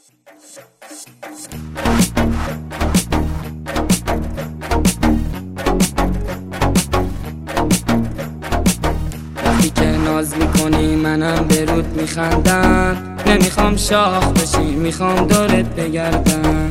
وقتی که ناز میکنی منم به رود میخندم، نمیخوام شاخ بشی میخوام دورت بگردم.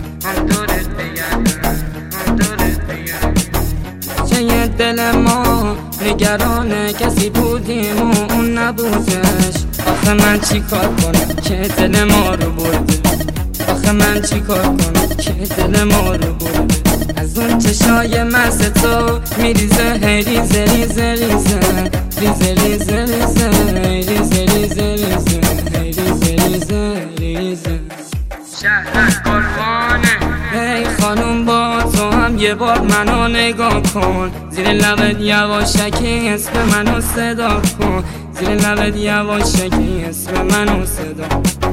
چه یه دل ما نگرانه کسی بودیم و اون نبودش. آخه من چی کار کنم که دل ما رو برده؟ آخه من چی کار کنم که دل ما رو برده؟ از اون چشای مست تو میریزه هی ریزه ریزه ریزه ریزه ریزه ریزه ریزه ریزه ریزه ریزه ریزه ریزه. شهر قربانه ای خانوم با تو هم یه بار منو نگاه کن، زیر لبت یواشکی اسم منو صدا کن، زیر لبت یواشکی اسم منو صدا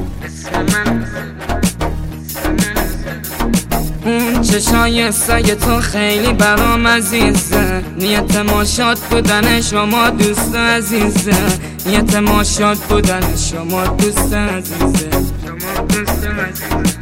اون چشای سگ تو خیلی برام عزیزه، نیت ما شاد بودن شما دوست عزیزه، نیت ما شاد بودن شما دوست عزیزه، شما دوست عزیزه.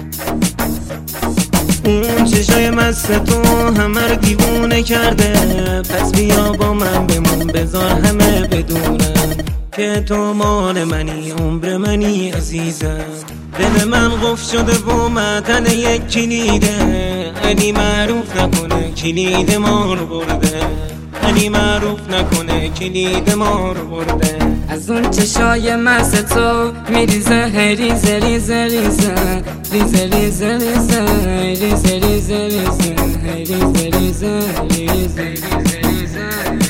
اون چشای مست تو همه رو دیوونه کرده، پس بیا با من بمون بذار همه بدونن که تو مال منی عمر منی عزیزم. دل من قفل شده و معدن یک کلیده، علی معروف نکنه کلید ما رو برده، علی معروف نکنه کلید ما رو برده. از اون چشای مست تو میریزه هی ریزه ریزه ریزه ریزه ریزه ریزه ریزه ریزه ریزه ریزه ریزه ریزه.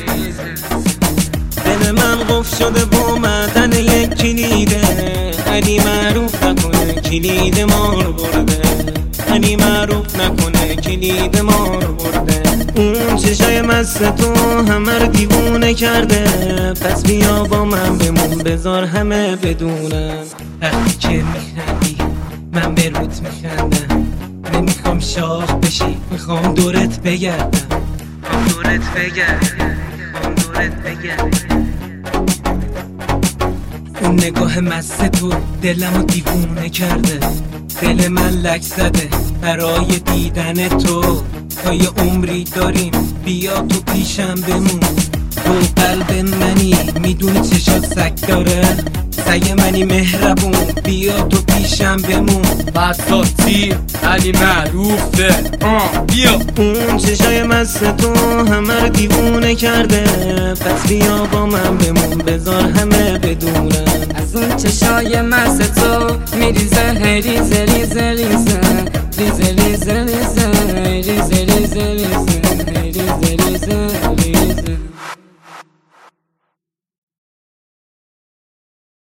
دل من قفل شده و معدن یک کلیده، علی معروف نکنه کلید ما رو برده، علی معروف نکنه کلید ما رو برده. اون چشای مست تو همه رو دیوونه کرده، پس بیا با من بمون بذار همه بدونن وقتی که میخندی من به روت میخندم، نمیخوام شاخ بشی میخوام دورت بگردم، میخوام دورت بگردم، میخوام دورت بگردم. اون نگاه مست تو دلمو دیوونه کرده، دل من لک زده برای دیدن تو، تا یه عمری داریم بیا تو پیشم بمون، تو قلب منی میدونی چشات سگ داره، سگ منی مهربون بیا تو پیشم بمون. بساطی علی معروفه بیا. اون چشای مست تو همه رو دیوونه کرده، پس بیا با من بمون بذار همه بدونن از اون چشای مست تو میریزه هی ریزه ریزه ریزه ریزه ریزه ریزه ریزه ریزه ریزه ریزه ریزه